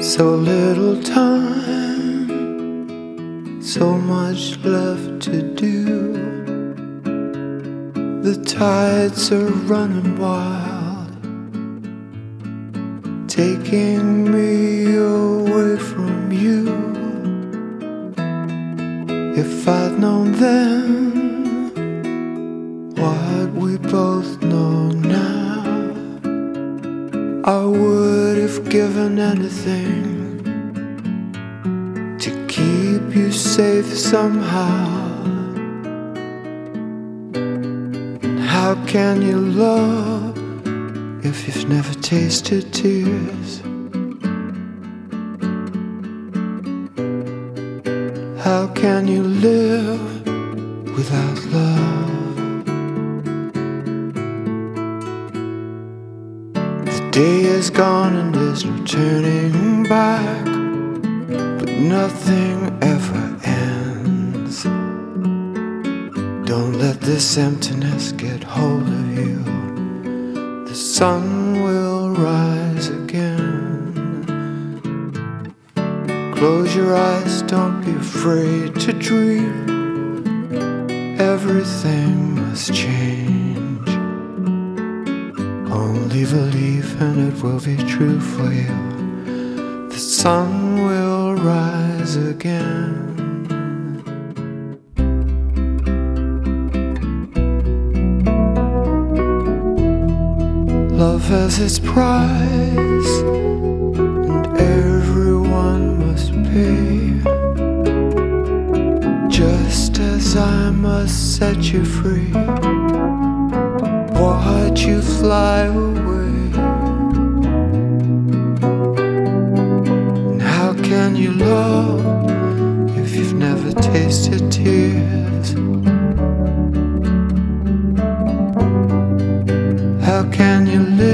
So little time, so much left to do. The tides are running wild, taking me away from you. If I'd known then what we both know now, I would have given anything to keep you safe somehow. And how can you love if you've never tasted tears? How can you live without love? The day is gone and there's no turning back, but nothing ever ends. Don't let this emptiness get hold of you. The sun will rise again. Close your eyes, don't be afraid to dream. Everything must change. Only believe and it will be true for you. The sun will rise again. Love has its price, and everyone must pay. Just as I must set you free, watch you fly away. And how can you love if you've never tasted tears? How can you live